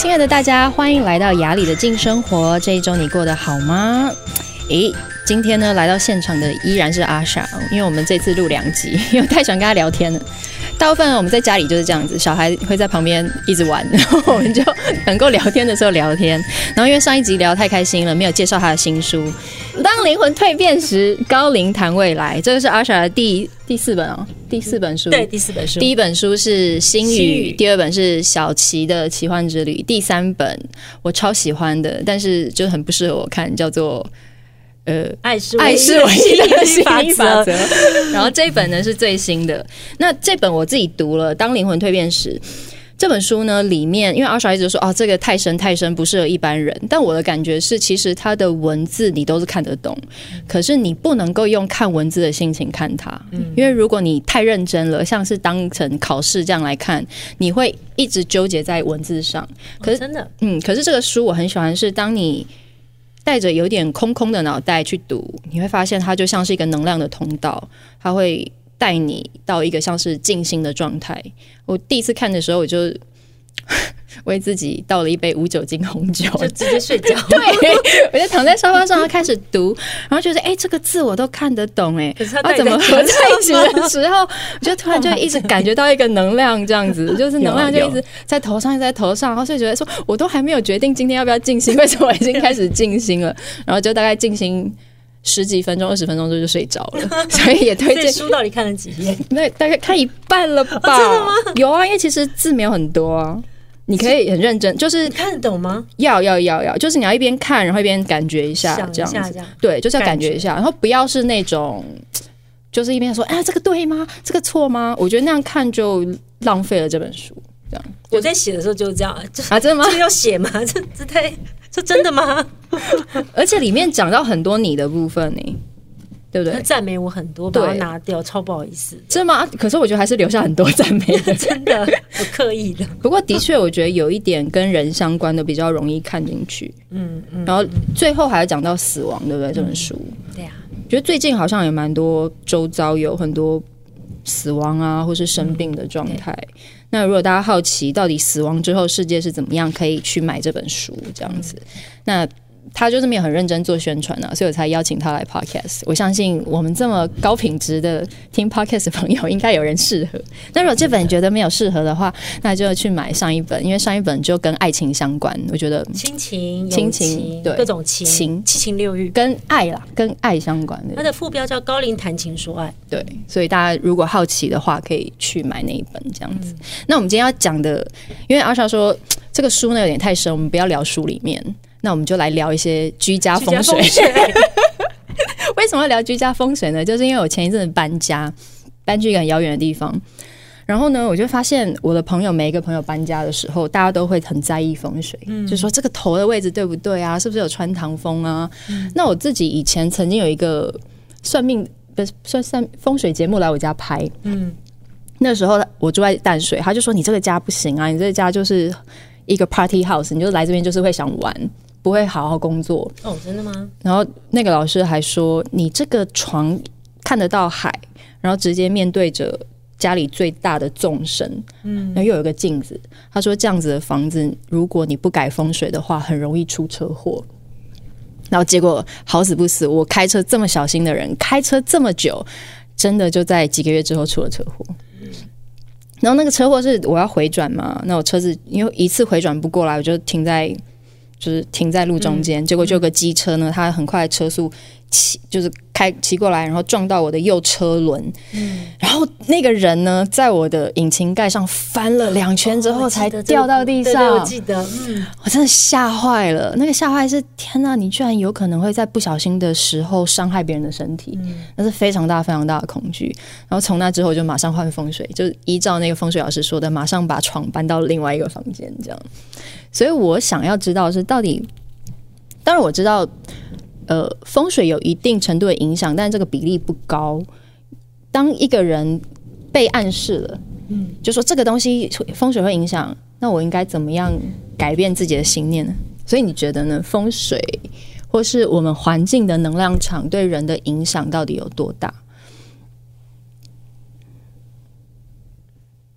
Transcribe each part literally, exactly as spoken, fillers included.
亲爱的大家，欢迎来到雅里的静生活。这一周你过得好吗？诶，今天呢来到现场的依然是阿莎，因为我们这次录两集，因为我太喜欢跟他聊天了。大部分我们在家里就是这样子，小孩会在旁边一直玩，然后我们就能够聊天的时候聊天。然后因为上一集聊得太开心了，没有介绍他的新书《当灵魂蜕变时，高龄谈未来》，这个是阿莎的第第四本哦，第四本书。 对，第四本书。 第一本书是《星语》，第二本是小琪的《奇幻之旅》，第三本我超喜欢的，但是就很不适合我看，叫做。呃， 爱是爱是唯一的吸引力法则。然后这一本呢是最新的。那这本我自己读了，《当灵魂蜕变时》这本书呢，里面因为阿莎一直说哦，这个太深太深，不适合一般人。但我的感觉是，其实它的文字你都是看得懂，可是你不能够用看文字的心情看它，因为如果你太认真了，像是当成考试这样来看，你会一直纠结在文字上。可是、 哦、真的， 嗯，可是这个书我很喜欢，是当你带着有点空空的脑袋去读，你会发现它就像是一个能量的通道，它会带你到一个像是静心的状态。我第一次看的时候，我就为自己倒了一杯无酒精红酒， 就直接睡觉。 对，我就躺在沙发上开始读，然后觉得哎、欸，这个字我都看得懂哎， 可是它怎么合在一起的时候，我就突然就一直感觉到一个能量，这样子，就是能量就一直在头上，一直在头上，然后就觉得说，我都还没有决定今天要不要静心，为什么我已经开始静心了？然后就大概静心十几分钟、二十分钟就就睡着了，所以也推荐。 书到底看了几页？ 那大概看一半了吧？ 哦、真的吗？ 有啊，因为其实字没有很多啊。你可以很认真，就是你看得懂吗？ 要要要要，就是你要一边看，然后一边感觉一下，这样子。对，就是要感觉一下，然后不要是那种，就是一边说，哎，这个对吗？这个错吗？我觉得那样看就浪费了这本书。这样， 我在写的时候就是这样啊，真的吗？ 这个要写吗？这这太这真的吗？ 而且里面讲到很多你的部分呢。对不对？ 他赞美我很多，把它拿掉，超不好意思。 真的吗？可是我觉得还是留下很多赞美的， 真的，我刻意的。 不过的确，我觉得有一点跟人相关的比较容易看进去。嗯嗯。然后最后还要讲到死亡，对不对？这本书。 嗯、对呀、啊。 觉得最近好像也蛮多周遭有很多死亡啊，或是生病的状态。嗯、那如果大家好奇到底死亡之后世界是怎么样，可以去买这本书，这样子。嗯、那。他就是没有很认真做宣传啊，所以我才邀请他来 podcast。我相信我们这么高品质的听 podcast 的朋友，应该有人适合。那如果这本觉得没有适合的话，那就去买上一本，因为上一本就跟爱情相关。我觉得亲情、 亲情，对， 各种情、 情、 七情六欲， 跟爱啦，跟爱相关的。 它的副标叫《高龄谈情说爱》。 对，所以大家如果好奇的话，可以去买那一本这样子。嗯、那我们今天要讲的，因为阿莎说这个书呢有点太深，我们不要聊书里面。那我们就来聊一些居家风水。为什么要聊居家风水呢？就是因为我前一阵子搬家，搬去一个很遥远的地方，然后呢，我就发现我的朋友每一个朋友搬家的时候，大家都会很在意风水，嗯、就说这个头的位置对不对啊？是不是有穿堂风啊？嗯、那我自己以前曾经有一个算命不是算算风水节目来我家拍，嗯，那时候我住在淡水，他就说你这个家不行啊，你这个家就是一个 party house， 你就来这边就是会想玩。不会好好工作哦，真的吗？ 然后那个老师还说，你这个床看得到海，然后直接面对着家里最大的纵深，嗯，然后又有一个镜子。他说这样子的房子，如果你不改风水的话，很容易出车祸。然后结果好死不死，我开车这么小心的人，开车这么久，真的就在几个月之后出了车祸。嗯、然后那个车祸是我要回转嘛，那我车子因为一次回转不过来，我就停在。就是停在路中间，嗯、结果就有个机车呢，它很快的车速骑，就是开骑过来，然后撞到我的右车轮，嗯、然后那个人呢，在我的引擎盖上翻了两圈之后才掉到地上。 对对，我记得，嗯， 我真的吓坏了。那个吓坏是天哪，你居然有可能会在不小心的时候伤害别人的身体，嗯、那是非常大非常大的恐惧。然后从那之后就马上换风水，就依照那个风水老师说的，马上把床搬到另外一个房间，这样。所以我想要知道的是到底，当然我知道，呃，风水有一定程度的影响，但这个比例不高。当一个人被暗示了，嗯，就说这个东西风水会影响，那我应该怎么样改变自己的信念呢？所以你觉得呢？风水或是我们环境的能量场对人的影响到底有多大？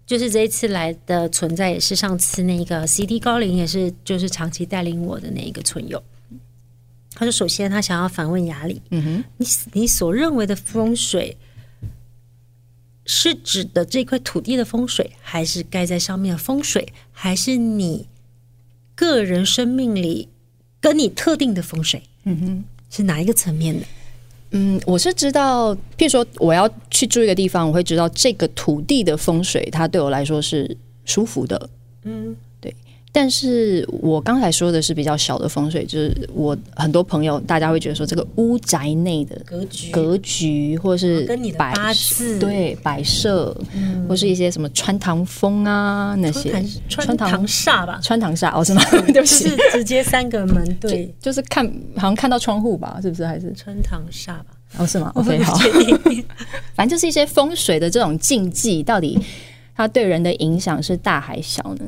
就是这一次来的存在，也是上次那个 C D 高龄，也是就是长期带领我的那一个存友。他说，首先他想要反问雅里，嗯哼，你你所认为的风水，是指的这块土地的风水，还是盖在上面的风水，还是你个人生命里跟你特定的风水？嗯哼，是哪一个层面的？ 嗯，我是知道，譬如说我要去住一个地方，我会知道这个土地的风水，它对我来说是舒服的。嗯，对。但是我刚才说的是比较小的风水，就是我很多朋友大家会觉得说这个屋宅内的格局、 格局，或是跟你的八字对摆设，嗯，或是一些什么穿堂风啊那些穿堂煞吧， 穿堂煞哦是吗？对不起， 就是直接三个门对就，就是看好像看到窗户吧，是不是？还是穿堂煞吧？ 哦是吗 ？OK 好，反正就是一些风水的这种禁忌，到底它对人的影响是大还小呢？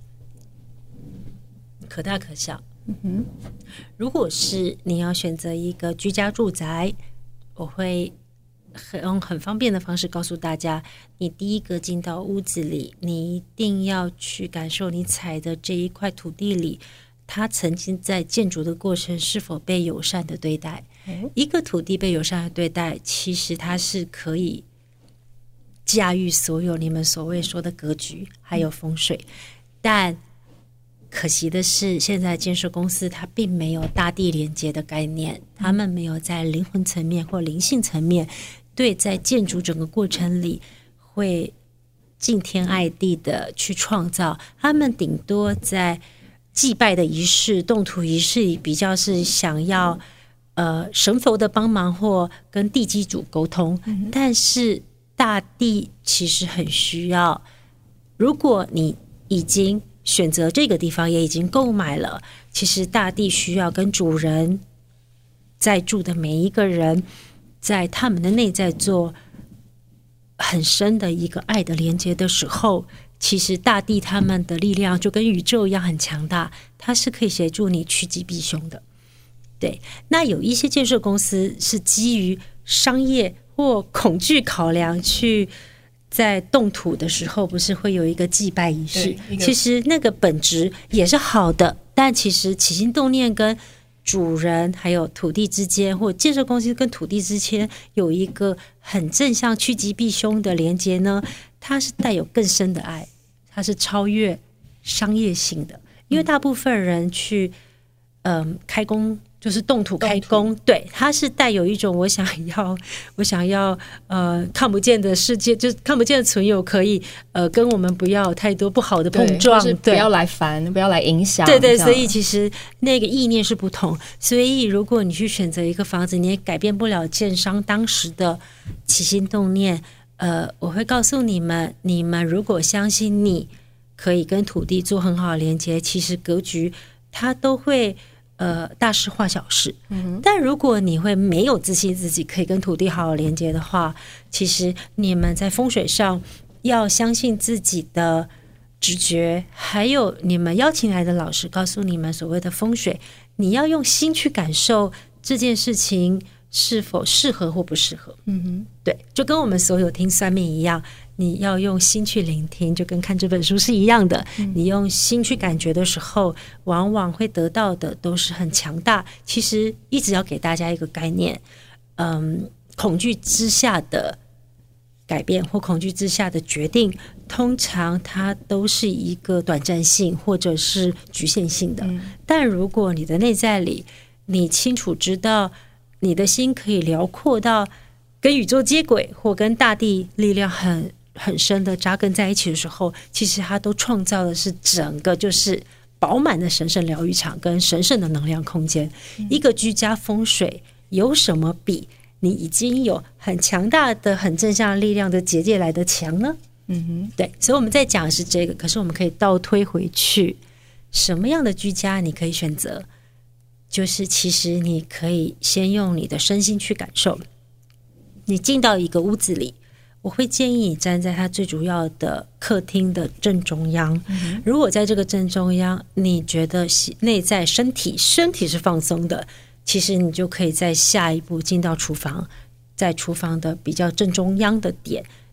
可大可小。嗯哼，如果是你要选择一个居家住宅，我会很用很方便的方式告诉大家，你第一个进到屋子里，你一定要去感受你踩的这一块土地里，它曾经在建筑的过程是否被友善的对待。嗯，一个土地被友善的对待，其实它是可以驾驭所有你们所谓说的格局还有风水，但可惜的是，现在建设公司它并没有大地连接的概念，他们没有在灵魂层面或灵性层面对在建筑整个过程里会敬天爱地的去创造，他们顶多在祭拜的仪式、动土仪式里比较是想要呃神佛的帮忙或跟地基主沟通，嗯，但是大地其实很需要，如果你已经选择这个地方也已经购买了，其实大地需要跟主人在住的每一个人在他们的内在做很深的一个爱的连接的时候，其实大地他们的力量就跟宇宙一样很强大，它是可以协助你趋吉避凶的。对，那有一些建设公司是基于商业或恐惧考量去在动土的时候不是会有一个祭拜仪式，其实那个本质也是好的，但其实起心动念跟主人还有土地之间，或建设公司跟土地之间有一个很正向趋吉避凶的连接呢，它是带有更深的爱，它是超越商业性的。因为大部分人去嗯、呃、开工就是动土开工，对，它是带有一种我想要我想要呃看不见的世界，就是看不见的存有可以呃跟我们不要有太多不好的碰撞， 对，不要来烦，不要来影响， 对对，所以其实那个意念是不同。所以如果你去选择一个房子，你也改变不了建商当时的起心动念，呃，我会告诉你们，你们如果相信你可以跟土地做很好的连接，其实格局它都会呃，大事化小事，嗯，但如果你会没有自信自己可以跟土地好好连接的话，其实你们在风水上要相信自己的直觉，还有你们邀请来的老师告诉你们所谓的风水，你要用心去感受这件事情是否适合或不适合。嗯哼，对，就跟我们所有听算命一样，你要用心去聆听，就跟看这本书是一样的，嗯，你用心去感觉的时候，往往会得到的都是很强大。其实一直要给大家一个概念，嗯，恐惧之下的改变或恐惧之下的决定，通常它都是一个短暂性或者是局限性的，嗯，但如果你的内在里你清楚知道你的心可以辽阔到跟宇宙接轨，或跟大地力量很很深的扎根在一起的时候，其实它都创造的是整个就是饱满的神圣疗愈场跟神圣的能量空间，嗯，一个居家风水有什么比你已经有很强大的很正向力量的结界来的强呢？嗯哼，对，所以我们在讲的是这个，可是我们可以倒推回去，什么样的居家你可以选择，就是其实你可以先用你的身心去感受。你进到一个屋子里，我会建议你站在它最主要的客厅的正中央，嗯，如果在这个正中央你觉得内在身体身体是放松的，其实你就可以在下一步进到厨房，在厨房的比较正中央的点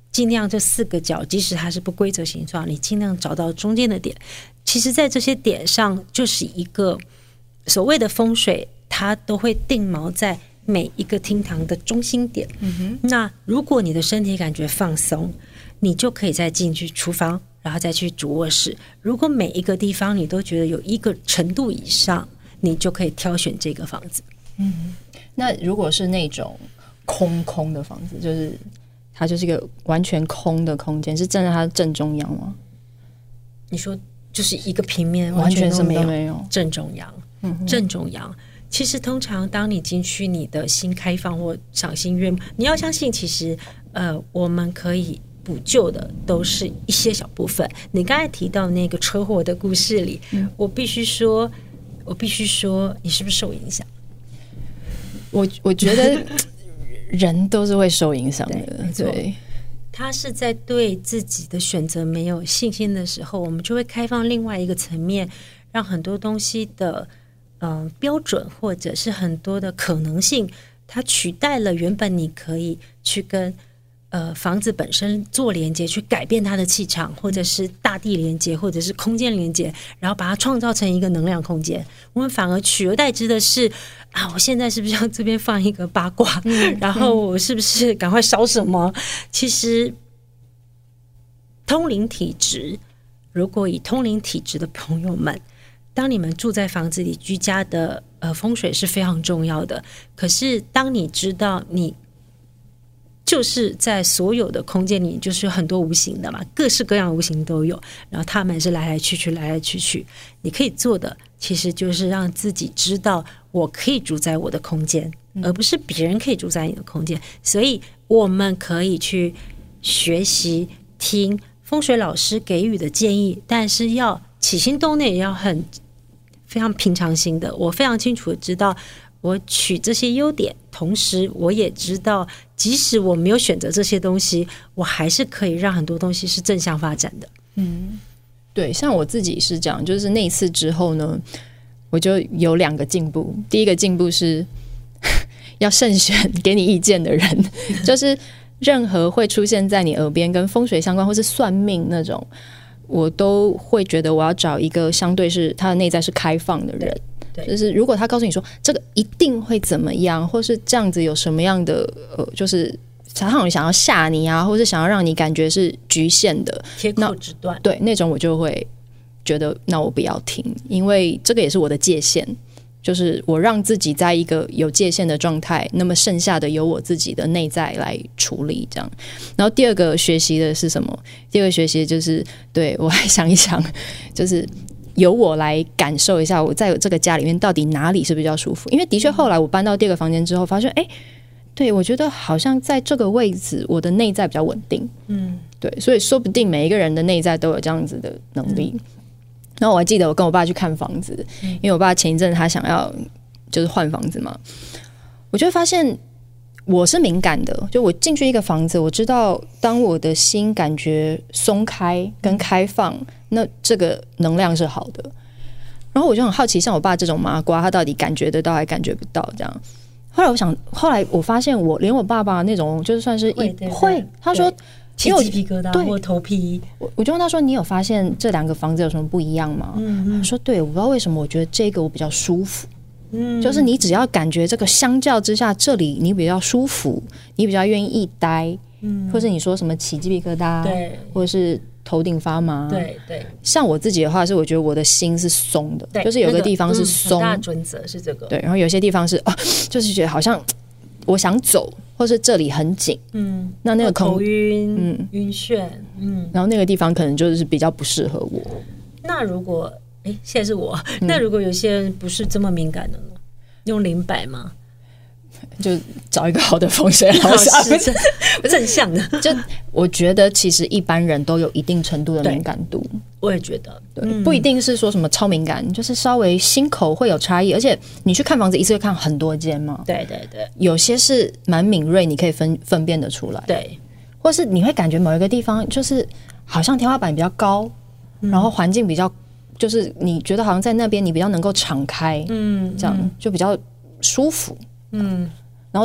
尽量这四个角，即使它是不规则形状，你尽量找到中间的点。其实在这些点上就是一个所谓的风水，它都会定锚在每一个厅堂的中心点。嗯哼，那如果你的身体感觉放松，你就可以再进去厨房，然后再去主卧室。如果每一个地方你都觉得有一个程度以上，你就可以挑选这个房子。 嗯，那如果是那种空空的房子，就是它就是一个完全空的空间，是站在它正中央吗？ 你说就是一个平面完全什么都没没有， 正中央，嗯，正中央。其实通常当你进去，你的心开放或赏心悦目，你要相信，其实呃，我们可以补救的都是一些小部分。你刚才提到那个车祸的故事里，嗯、我必须说，我必须说，你是不是受影响？ 我我觉得人都是会受影响的，对。对， 他是在对自己的选择没有信心的时候，我们就会开放另外一个层面，让很多东西的嗯、呃、标准或者是很多的可能性，它取代了原本你可以去跟呃房子本身做连接，去改变它的气场，或者是大地连接，或者是空间连接，然后把它创造成一个能量空间。我们反而取而代之的是啊，我现在是不是要这边放一个八卦、嗯、然后我是不是赶快烧什么、嗯、其实通灵体质，如果以通灵体质的朋友们，当你们住在房子里，居家的呃风水是非常重要的。可是当你知道你就是在所有的空间里，就是很多无形的嘛，各式各样的无形都有，然后他们是来来去去来来去去，你可以做的其实就是让自己知道我可以住在我的空间、嗯、而不是别人可以住在你的空间。所以我们可以去学习听风水老师给予的建议，但是要起心动念，也要很非常平常心的。我非常清楚的知道我取这些优点，同时我也知道即使我没有选择这些东西，我还是可以让很多东西是正向发展的。 嗯，对，像我自己是这样，就是那一次之后呢，我就有两个进步。第一个进步是要慎选给你意见的人，就是任何会出现在你耳边跟风水相关或是算命那种，我都会觉得我要找一个相对是他的内在是开放的人。就是如果他告诉你说这个一定会怎么样，或是这样子有什么样的呃，就是常常想要吓你啊，或是想要让你感觉是局限的铁口直断， 对那种我就会觉得那我不要听，因为这个也是我的界限，就是我让自己在一个有界限的状态，那么剩下的由我自己的内在来处理这样。然后第二个学习的是什么？第二个学习就是对我还想一想，就是由我来感受一下我在这个家里面到底哪里是比较舒服。因为的确后来我搬到第二个房间之后发现，哎，对，我觉得好像在这个位置我的内在比较稳定。嗯，对，所以说不定每一个人的内在都有这样子的能力。嗯，然后我还记得我跟我爸去看房子，因为我爸前一阵他想要就是换房子嘛，我就发现我是敏感的，就我进去一个房子，我知道当我的心感觉松开跟开放，那这个能量是好的。然后我就很好奇，像我爸这种麻瓜，他到底感觉得到还感觉不到这样。后来我想，后来我发现我连我爸爸那种就算是一会，他说起鸡皮疙瘩或头皮， 我我就问他说：“你有发现这两个房子有什么不一样吗？”嗯嗯，他说：“对，我不知道为什么，我觉得这个我比较舒服。嗯，就是你只要感觉这个相较之下，这里你比较舒服，你比较愿意一待，嗯，或是你说什么起鸡皮疙瘩，对，或者是头顶发麻， 对对。像我自己的话，是我觉得我的心是松的，就是有个地方是松， 那个嗯、很大准则是这个， 对，然后有些地方是哦，就是觉得好像我想走。”或是这里很紧，嗯，那那个空头晕，嗯，晕眩，嗯， 然后那个地方可能就是比较不适合我。 那如果，哎，现在是我，嗯、那如果有些人不是这么敏感的呢？用灵摆吗？ 就找一个好的风水老师， 正向的。 就我觉得，其实一般人都有一定程度的敏感度。 我也觉得， 对，嗯、不一定是说什么超敏感，就是稍微心口会有差异。而且你去看房子，一次会看很多间嘛。 对对对， 有些是蛮敏锐，你可以分分辨得出来。 对， 或是你会感觉某一个地方就是好像天花板比较高，嗯、然后环境比较，就是你觉得好像在那边你比较能够敞开，嗯，这样就比较舒服。嗯，然后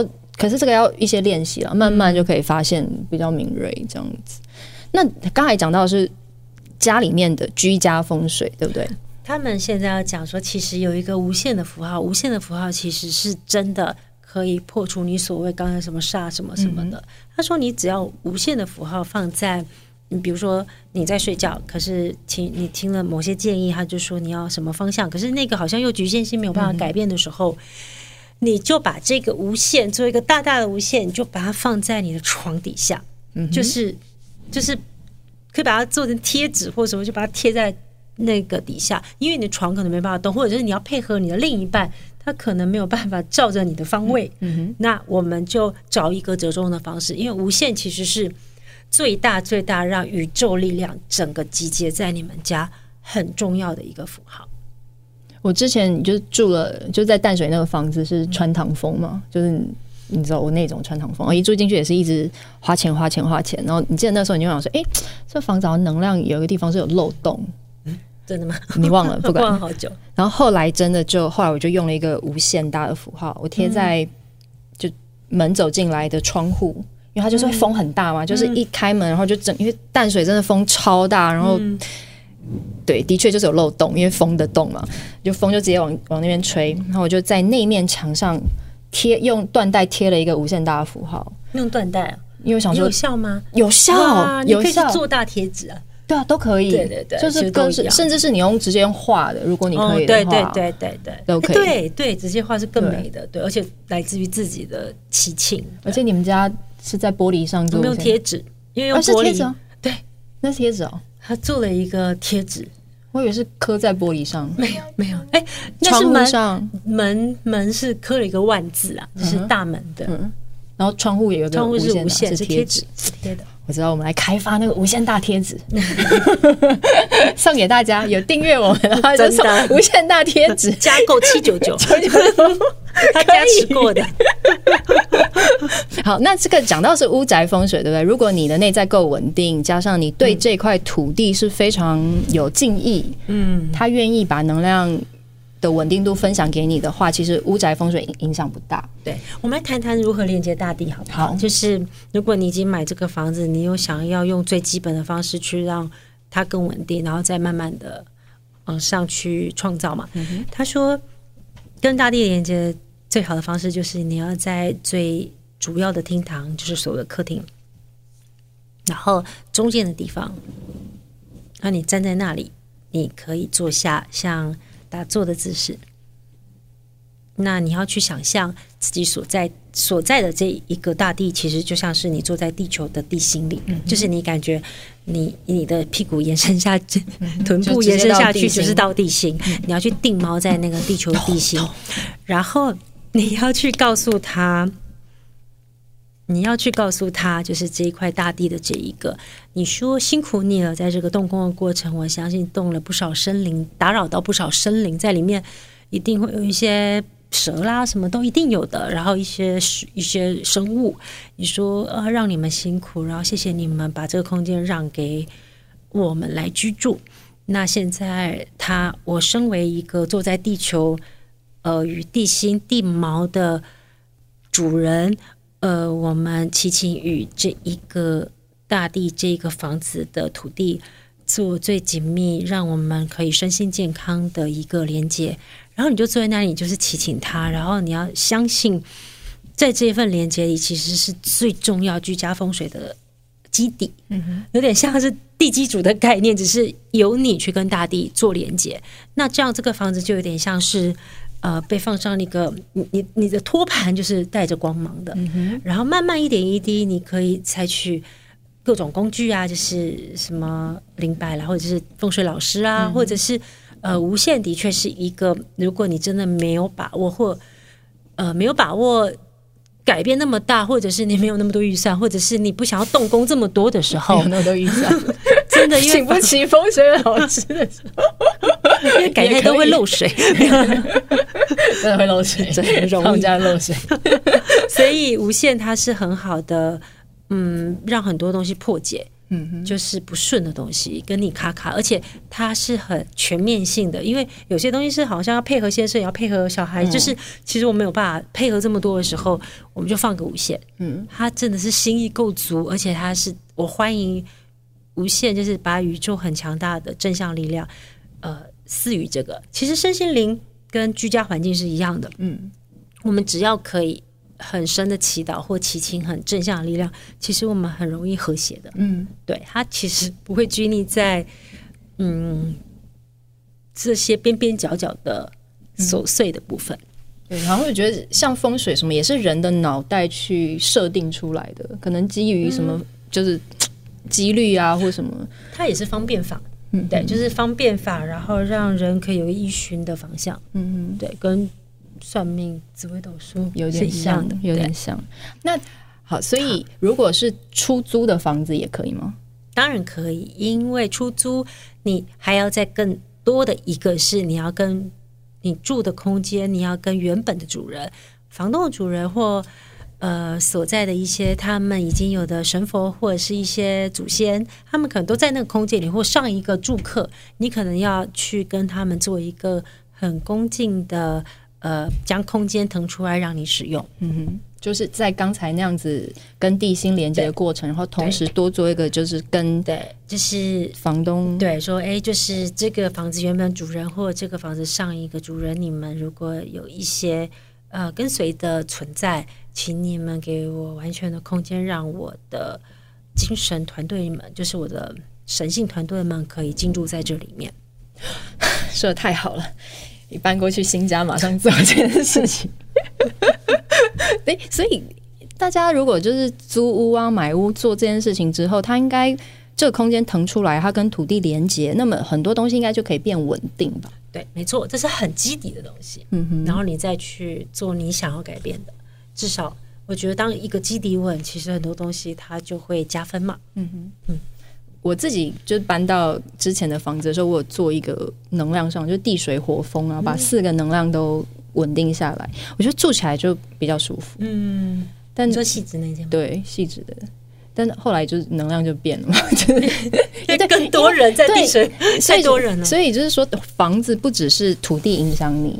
可是这个要一些练习了，慢慢就可以发现比较敏锐这样子。那刚才讲到的是家里面的居家风水，对不对？ 他们现在要讲说，其实有一个无限的符号，无限的符号其实是真的可以破除你所谓刚才什么煞什么什么的。嗯、他说，你只要无限的符号放在，比如说你在睡觉，可是听你听了某些建议，他就说你要什么方向，可是那个好像又局限性没有办法改变的时候。嗯，你就把这个无限做一个大大的无限，你就把它放在你的床底下，嗯、就是就是可以把它做成贴纸或什么，就把它贴在那个底下，因为你的床可能没办法动，或者是你要配合你的另一半，他可能没有办法照着你的方位，嗯、那我们就找一个折中的方式，因为无限其实是最大最大让宇宙力量整个集结在你们家很重要的一个符号。 我之前就住了，就在淡水那个房子是穿堂风嘛，就是你知道我那种穿堂风，我一住进去也是一直花钱花钱花钱，然后你记得那时候你就想说，哎、欸，这房子好像能量有一个地方是有漏洞， 嗯、真的吗？ 你忘了？不管， 忘了好久。 然后后来真的就后来我就用了一个无限大的符号，我贴在就门走进来的窗户，因为它就是会风很大嘛，嗯、就是一开门然后就整，因为淡水真的风超大，然后。嗯对，的确就是有漏洞，因为风的洞嘛，就风就直接往往那边吹。然后我就在那面墙上贴，用缎带贴了一个无限大的符号。 用缎带啊？ 因为我想说有效吗？ 有效，有效， 你可以去做大贴纸啊。 对啊，都可以。 对对对， 就是跟甚至是你用直接用画的，如果你可以的话， 哦、对对对对对， 都可以。 对对，直接画是更美的，对，对而且来自于自己的喜庆。 而且你们家是在玻璃上做， 我们用贴纸，因为用玻璃。啊、是贴纸哦？ 对，那是贴纸哦。 他做了一个贴纸， 我以为是刻在玻璃上， 没有没有，哎、欸，那是门上门门是刻了一个万字啊，就是大门的，嗯、 然后窗户也有个无限， 窗户是无限， 是贴纸贴的。 我知道，我们来开发那个无限大贴纸，送给大家。有订阅我们的话，就送无限大贴纸， 加购七九九，他加持过的。 好，那这个讲到是屋宅风水，对不对？如果你的内在够稳定，加上你对这块土地是非常有敬意，嗯，他愿意把能量的稳定度分享给你的话，其实屋宅风水影响不大。 对，我们来谈谈如何连接大地好不好？好，就是如果你已经买这个房子，你有想要用最基本的方式去让它更稳定，然后再慢慢的往上去创造嘛。嗯、他说，跟大地连接最好的方式就是你要在最主要的厅堂，就是所谓的客厅，然后中间的地方，那你站在那里，你可以坐下，像打坐的姿势。那你要去想象自己所在所在的这一个大地，其实就像是你坐在地球的地心里，嗯、就是你感觉你你的屁股延伸下去，嗯、臀部延伸下去就是到地心。嗯、你要去定锚在那个地球的地心，然后你要去告诉他，你要去告诉他，就是这一块大地的这一个，你说辛苦你了，在这个动工的过程，我相信动了不少生灵，打扰到不少生灵，在里面一定会有一些蛇啦，什么都一定有的，然后一些一些生物，你说呃让你们辛苦，然后谢谢你们把这个空间让给我们来居住。那现在他，我身为一个坐在地球呃与地心地锚的主人，呃，我们祈请与这一个大地这一个房子的土地做最紧密，让我们可以身心健康的一个连接。然后你就坐在那里，你就是祈请他，然后你要相信，在这一份连接里，其实是最重要居家风水的基底。嗯、有点像是地基主的概念，只是由你去跟大地做连接。那这样这个房子就有点像是呃被放上那个你你你的托盘，就是带着光芒的。嗯、然后慢慢一点一滴，你可以采取各种工具啊，就是什么灵摆啦，或者是风水老师啊，嗯、或者是。呃，无限的确是一个，如果你真的没有把握，或呃没有把握改变那么大，或者是你没有那么多预算，或者是你不想要动工这么多的时候， 没有那么多预算， 真的因为请不起风水老师的时候， 因为改太都会漏水， 真的会漏水，真的容易他们家漏水， 所以无限它是很好的，嗯，让很多东西破解。 嗯哼，就是不顺的东西，跟你卡卡，而且它是很全面性的，因为有些东西是好像要配合先生，也要配合小孩，嗯、就是其实我没有办法配合这么多的时候，我们就放个无限。嗯，它真的是心意够足，而且它是我欢迎无限，就是把宇宙很强大的正向力量，呃，赐予这个。其实身心灵跟居家环境是一样的，嗯，我们只要可以很深的祈祷或祈请很正向的力量，其实我们很容易和谐的。嗯，对，它其实不会拘泥在嗯这些边边角角的琐碎的部分。 对，然后我觉得像风水什么也是人的脑袋去设定出来的，可能基于什么、嗯、就是几率啊或什么， 它也是方便法。嗯，对，就是方便法，然后让人可以有依循的方向。嗯嗯，对，跟算命紫微斗数有点像的，有点像。那好，所以如果是出租的房子也可以吗？ 当然可以，因为出租你还要再更多的一个是你要跟你住的空间，你要跟原本的主人、房东的主人或呃所在的一些他们已经有的神佛或者是一些祖先，他们可能都在那个空间里，或上一个住客，你可能要去跟他们做一个很恭敬的。呃，将空间腾出来让你使用， 嗯哼，就是在刚才那样子跟地心连接的过程，然后同时多做一个，就是跟对，就是房东对说，哎，就是这个房子原本主人或者这个房子上一个主人，你们如果有一些呃跟随的存在，请你们给我完全的空间，让我的精神团队们，就是我的神性团队们，可以进入在这里面。 说得太好了。你搬过去新家马上做这件事情对，所以大家如果就是租屋啊买屋做这件事情之后，它应该这个空间腾出来，它跟土地连接，那么很多东西应该就可以变稳定吧？ 对，没错，这是很基底的东西。嗯哼，然后你再去做你想要改变的，至少我觉得当一个基底稳，其实很多东西它就会加分嘛。嗯哼，嗯。 我自己就搬到之前的房子的时候，我有做一个能量上，就地水火风啊，把四个能量都稳定下来，我觉得住起来就比较舒服。 嗯，但你说细致那间吗？ 对，细致的。但后来就是能量就变了嘛，就是因为更多人在地水，太多人了， 所以就是说，房子不只是土地影响你。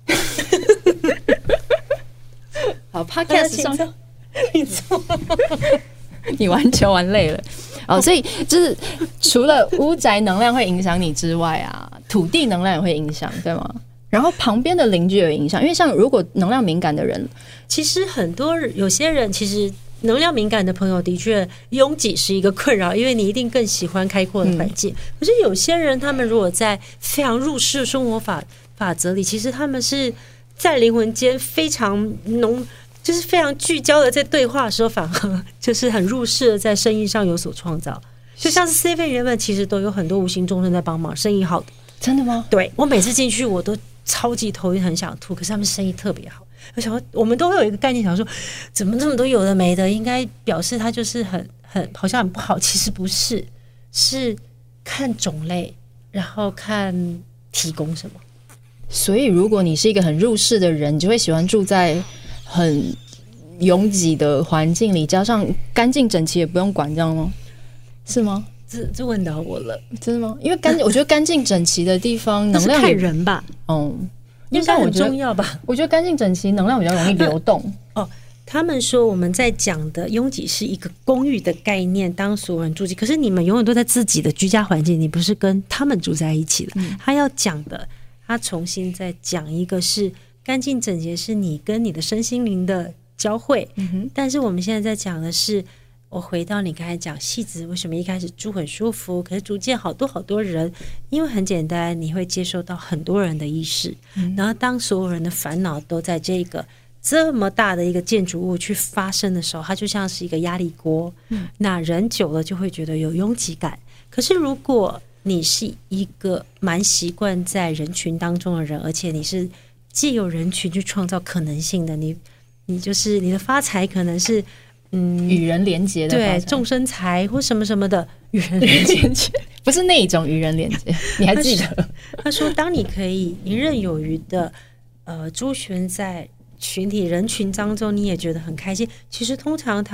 好 ，Podcast 上你错， 你玩球玩累了。哦，所以就是除了屋宅能量会影响你之外啊，土地能量也会影响，对吗？然后旁边的邻居有影响，因为像如果能量敏感的人， 其实很多有些人其实能量敏感的朋友的确拥挤是一个困扰，因为你一定更喜欢开阔的环境。嗯、可是有些人他们如果在非常入世的生活法法则里，其实他们是在灵魂间非常浓。就是非常聚焦的在对话的时候，反而就是很入世的在生意上有所创造。就像是 Seven 原本其实都有很多无形众生在帮忙，生意好的。 真的吗？ 对，我每次进去我都超级头晕，很想吐，可是他们生意特别好。我想我们都会有一个概念，想说怎么这么多有的没的，应该表示它就是很很好像很不好，其实不是，是看种类，然后看提供什么。 所以如果你是一个很入世的人，你就会喜欢住在很拥挤的环境里，加上干净整齐也不用管，这样吗？是吗？ 这这问到我了， 真的吗？因为干，我觉得干净整齐的地方能量也看人吧， 嗯， 应该很重要吧？ 我觉得干净整齐能量比较容易流动。 哦，他们说我们在讲的拥挤是一个公寓的概念，当所有人住进，可是你们永远都在自己的居家环境，你不是跟他们住在一起的。嗯、他要讲的，他重新再讲一个是。干净整洁是你跟你的身心灵的交汇、嗯、但是我们现在在讲的是我回到你刚才讲戏子为什么一开始住很舒服，可是逐渐好多好多人，因为很简单，你会接收到很多人的意识、嗯、然后当所有人的烦恼都在这个这么大的一个建筑物去发生的时候，它就像是一个压力锅、嗯、那人久了就会觉得有拥挤感。可是如果你是一个蛮习惯在人群当中的人，而且你是借由人群去创造可能性的，你你就是你的发财可能是嗯与人连结的， 对，众生财或什么什么的与人连结， 不是那一种与人连结。你还记得？ 他说，当你可以游刃有余的呃周旋在群体人群当中，你也觉得很开心。其实通常他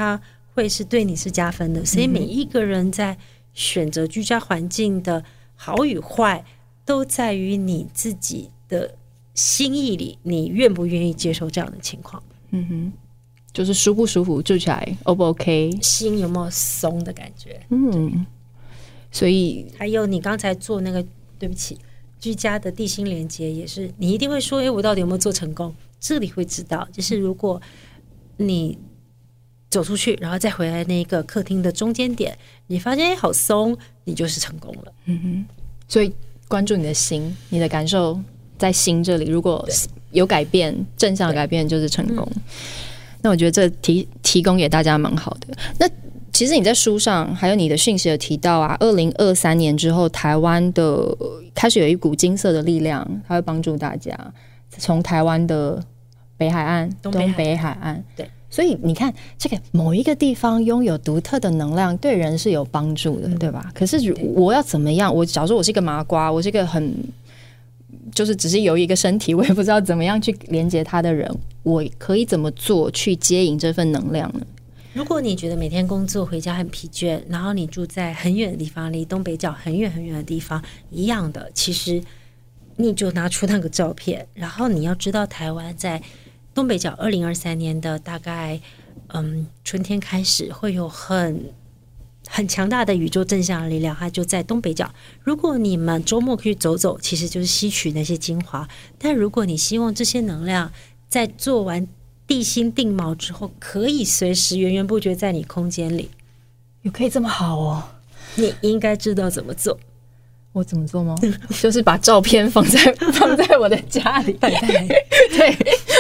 会是对你是加分的。所以每一个人在选择居家环境的好与坏，都在于你自己的心意里，你愿不愿意接受这样的情况。 嗯哼，就是舒不舒服，住起来 O 不 OK， 心有没有松的感觉。 嗯，所以还有你刚才做那个，对不起，居家的地心连接也是，你一定会说，哎，我到底有没有做成功？这里会知道，就是如果你走出去，然后再回来那个客厅的中间点，你发现哎好松，你就是成功了。 嗯哼，所以关注你的心，你的感受在心这里，如果有改变，正向的改变就是成功。嗯、那我觉得这提提供给大家蛮好的。那其实你在书上还有你的讯息有提到啊，二零二三年之后，台湾的开始有一股金色的力量，它会帮助大家从台湾的北海岸、东北海岸，东北海岸对。 所以你看，这个某一个地方拥有独特的能量，对人是有帮助的，嗯、对吧？可是我要怎么样？我假如说我是一个麻瓜，我是一个很就是只是有一个身体，我也不知道怎么样去连接他的人，我可以怎么做去接引这份能量呢？ 如果你觉得每天工作回家很疲倦，然后你住在很远的地方，离东北角很远很远的地方，一样的，其实你就拿出那个照片，然后你要知道台湾在东北角二零二三年的大概嗯春天开始会有很很强大的宇宙正向的力量，它就在东北角。如果你们周末可以走走，其实就是吸取那些精华。但如果你希望这些能量在做完地心定锚之后，可以随时源源不绝在你空间里， 有可以这么好哦？ 你应该知道怎么做。 我怎么做吗？就是把照片放在放在我的家里，对，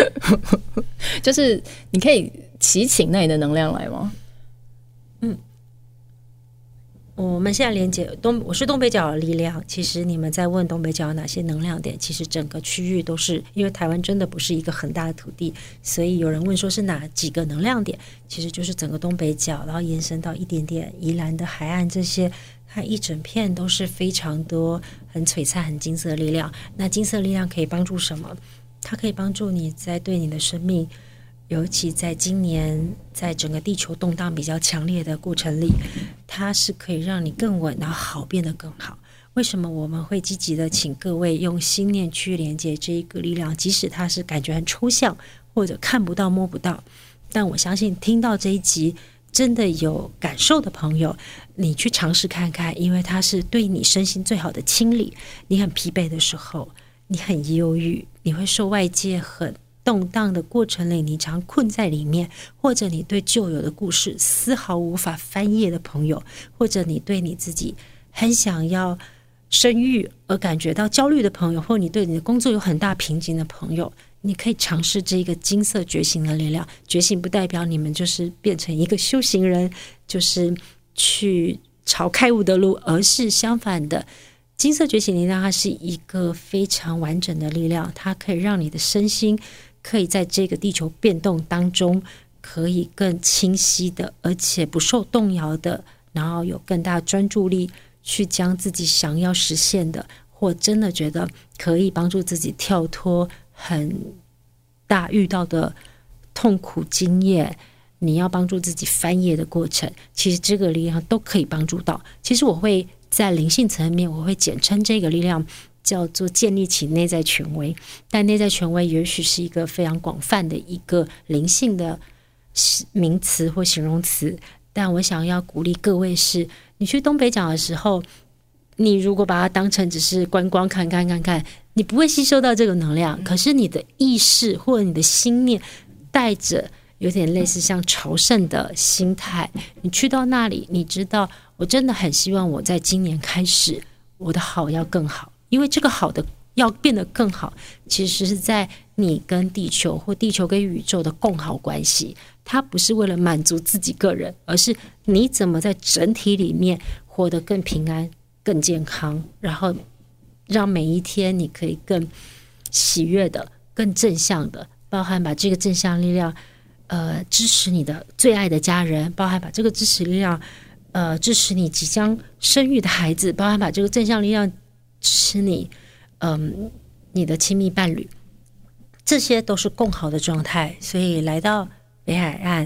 就是你可以祈请那里的能量来吗？ 嗯，我们现在连接东，我是东北角的力量。其实你们在问东北角有哪些能量点，其实整个区域都是，因为台湾真的不是一个很大的土地，所以有人问说是哪几个能量点，其实就是整个东北角，然后延伸到一点点宜兰的海岸这些。它一整片都是非常多很璀璨很金色的力量。那金色力量可以帮助什么？它可以帮助你在对你的生命，尤其在今年在整个地球动荡比较强烈的过程里，它是可以让你更稳，然后好变得更好。为什么我们会积极的请各位用心念去连接这一个力量，即使它是感觉很抽象或者看不到摸不到，但我相信听到这一集真的有感受的朋友，你去尝试看看，因为它是对你身心最好的清理。你很疲惫的时候，你很忧郁，你会受外界很动荡的过程里，你常困在里面，或者你对旧有的故事丝毫无法翻页的朋友，或者你对你自己很想要生育而感觉到焦虑的朋友，或你对你的工作有很大瓶颈的朋友，你可以尝试这个金色觉醒的力量。觉醒不代表你们就是变成一个修行人，就是去朝开悟的路，而是相反的，金色觉醒力量它是一个非常完整的力量，它可以让你的身心可以在这个地球变动当中可以更清晰的，而且不受动摇的，然后有更大专注力去将自己想要实现的，或真的觉得可以帮助自己跳脱很大遇到的痛苦经验，你要帮助自己翻页的过程，其实这个力量都可以帮助到。其实我会在灵性层面，我会简称这个力量叫做建立起内在权威。但内在权威也许是一个非常广泛的一个灵性的名词或形容词，但我想要鼓励各位是，你去东北角的时候，你如果把它当成只是观光看看看看，你不会吸收到这个能量。可是你的意识或者你的心念带着有点类似像朝圣的心态，你去到那里，你知道我真的很希望我在今年开始我的好要更好，因为这个好的要变得更好，其实是在你跟地球或地球跟宇宙的共好关系。它不是为了满足自己个人，而是你怎么在整体里面活得更平安更健康，然后让每一天你可以更喜悦的更正向的，包含把这个正向力量呃支持你的最爱的家人，包含把这个支持力量呃支持你即将生育的孩子，包含把这个正向力量支持你嗯、呃、你的亲密伴侣，这些都是共好的状态。所以来到北海岸，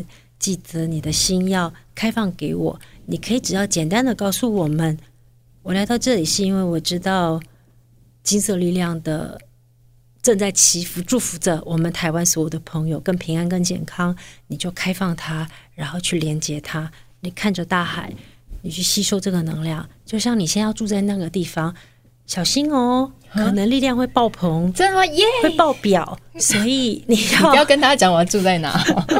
记得你的心要开放给我，你可以只要简单的告诉我们，我来到这里是因为我知道金色力量的正在祈福祝福着我们台湾所有的朋友更平安更健康，你就开放它，然后去连接它，你看着大海，你去吸收这个能量，就像你现在要住在那个地方，小心哦，可能力量会爆棚， 真的吗？耶， 会爆表，所以你要你不要跟他讲我要住在哪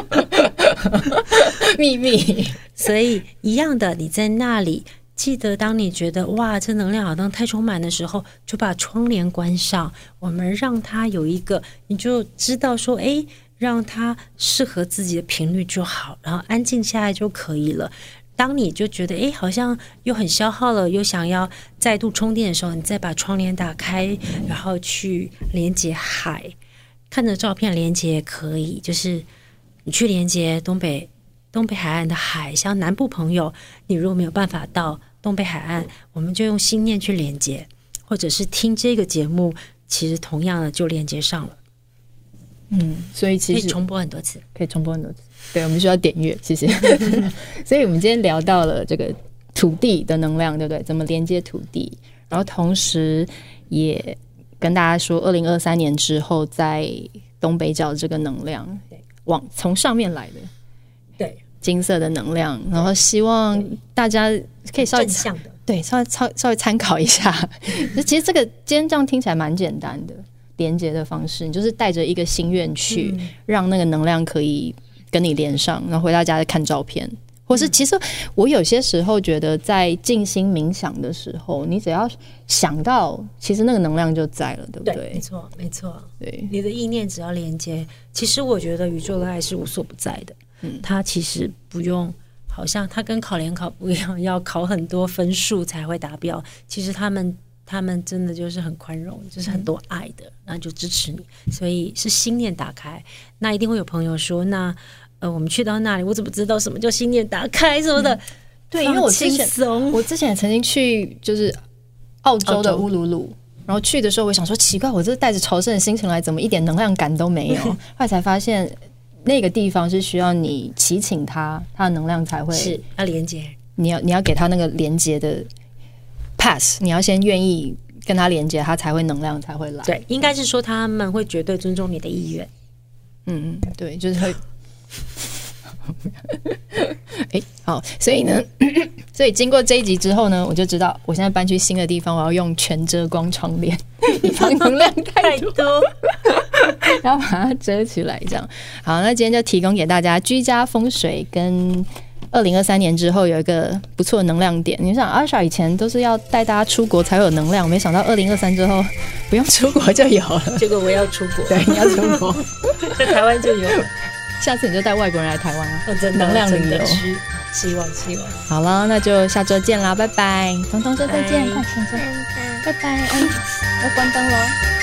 秘密。 所以一样的，你在那里记得，当你觉得哇这能量好像太充满的时候，就把窗帘关上，我们让它有一个，你就知道说诶，让它适合自己的频率就好，然后安静下来就可以了。当你就觉得诶好像又很消耗了，又想要再度充电的时候，你再把窗帘打开，然后去连接海，看着照片连接也可以，就是你去连接东北东北海岸的海，像南部朋友，你如果没有办法到东北海岸，我们就用心念去连接，或者是听这个节目，其实同样的就连接上了。 嗯，所以其实可以重播很多次， 可以重播很多次。对，我们需要点阅，谢谢。所以我们今天聊到了这个土地的能量，对不对？怎么连接土地，然后同时也跟大家说，二零二三年之后，在东北角这个能量往从上面来的， 对， 金色的能量，然后希望大家可以稍微正向的， 对，稍微稍稍微参考一下。其实这个今天这样听起来蛮简单的，连接的方式，你就是带着一个心愿去，嗯、让那个能量可以跟你连上，然后回到家再看照片。或是其实我有些时候觉得，在静心冥想的时候，你只要想到，其实那个能量就在了，对不对？ 对，没错，没错。 对， 你的意念只要连接，其实我觉得宇宙的爱是无所不在的。嗯，它其实不用，好像它跟考联考不一样，要考很多分数才会达标。其实他们他们真的就是很宽容，就是很多爱的，那就支持你。所以是心念打开。那一定会有朋友说，那呃，我们去到那里，我怎么知道什么叫心念打开什么的？嗯、 对，因为我之前我之前也曾经去就是澳洲的乌鲁鲁，然后去的时候，我想说奇怪，我这带着朝圣的心情来，怎么一点能量感都没有？后来才发现，那个地方是需要你祈请它，它的能量才会是要连接， 你要你要给它那个连接的 pass， 你要先愿意跟它连接，它才会能量才会来。 对，应该是说他们会绝对尊重你的意愿。 嗯嗯，对，就是会。哎，好，所以呢，所以经过这一集之后呢，我就知道我现在搬去新的地方，我要用全遮光窗帘，以防能量太多，然后把它遮起来。这样好，那今天就提供给大家居家风水跟二零二三年之后有一个不错的能量点。你想，阿莎以前都是要带大家出国才有能量，没想到二零二三之后不用出国就有了。 结果我要出国， 对，你要出国， 在台湾就有了。 下次你就带外国人来台湾啊！ 哦、真的能量旅游， 希望希望。 好了，那就下周见啦，拜拜！彤彤说再见，快点说，拜拜！哎，要关灯了。